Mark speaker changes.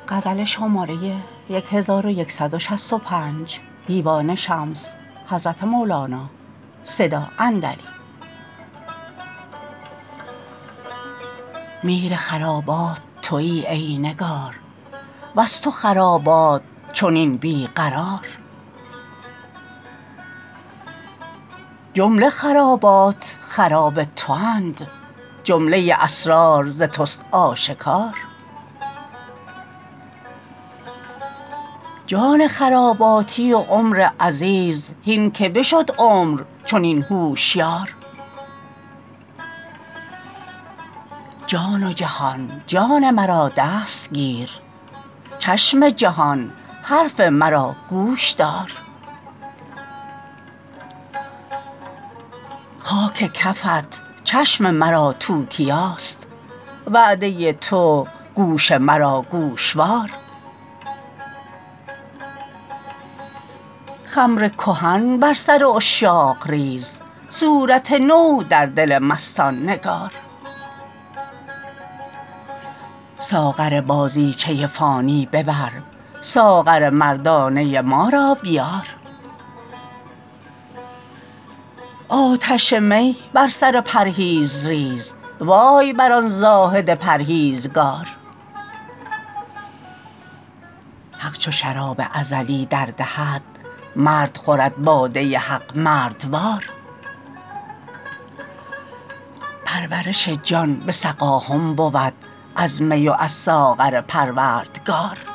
Speaker 1: میر خرابات توی ای نگار، وز تو خرابات چنین بی قرار. جمله خرابات خراب تواند، جمله اسرار ز توست آشکار. جان خراباتی و عمر عزیز، هین که بشد عمر چنین هوشیار. جان و جهان جان مرا دست گیر، چشم جهان حرف مرا گوش دار. خاک کفت چشم مرا توتیاست، وعده تو گوش مرا گوشوار. خمر کهن بر سر عشاق ریز، صورت نو در دل مستان نگار. ساغر بازیچه فانی ببر، ساغر مردانه ما را بیار. آتش می بر سر پرهیز ریز، وای بر آن زاهد پرهیزگار. حق چو شراب ازلی دردهد، مرد خورد باده حق مردوار. پرورش جان به سقاهم بود، از می و از ساغر پروردگار.